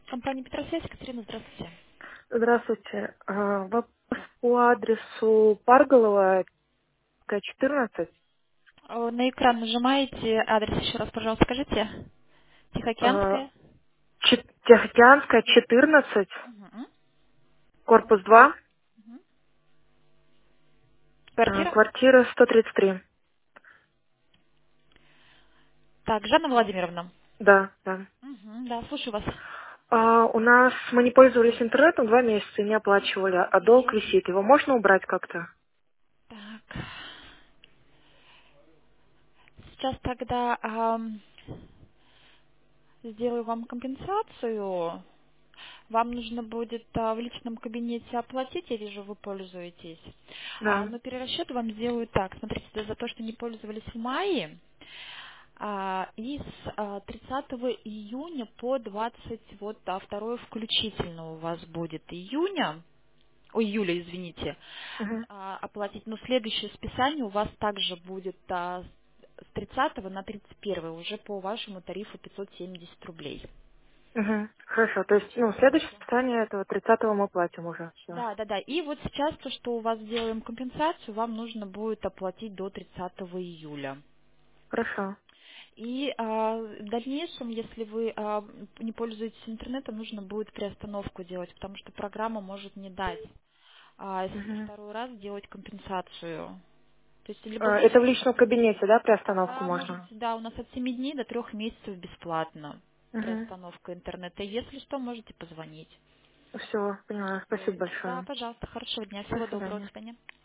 Компания Петросвязь, Екатерина, здравствуйте. Здравствуйте. Вопрос по адресу Парголова, 14. На экран нажимаете, адрес еще раз, пожалуйста, скажите. Тихоокеанская. Тихоокеанская, 14, Мгм. корпус 2, Квартира. квартира 133. Так, Жанна Владимировна. Да, да. Да, слушаю вас. У нас мы не пользовались интернетом 2 месяца и не оплачивали, а долг Окей. висит. Его можно убрать как-то? Так. Сейчас тогда сделаю вам компенсацию. Вам нужно будет в личном кабинете оплатить, я вижу, вы пользуетесь. Да. Но перерасчет вам сделаю так. Смотрите, за то, что не пользовались в мае, и с 30 июня по 22 включительно у вас будет июля, извините, Мгм. оплатить. Но следующее списание у вас также будет с 30 на 31 уже по вашему тарифу 570 рублей. Мгм. Хорошо. То есть, следующее списание этого 30 мы платим уже. Все. Да, да, да. И вот сейчас то, что у вас делаем компенсацию, вам нужно будет оплатить до 30 июля. Хорошо. И в дальнейшем, если вы не пользуетесь интернетом, нужно будет приостановку делать, потому что программа может не дать Мгм. второй раз делать компенсацию. То есть либо вы Это в личном кабинете, да, приостановку можете, можно? да, у нас от 7 дней до 3 месяцев бесплатно Угу. приостановка интернета. Если что, можете позвонить. Все, поняла. Спасибо Да, большое. пожалуйста, хорошего дня, До всего доброго, до свидания. свидания.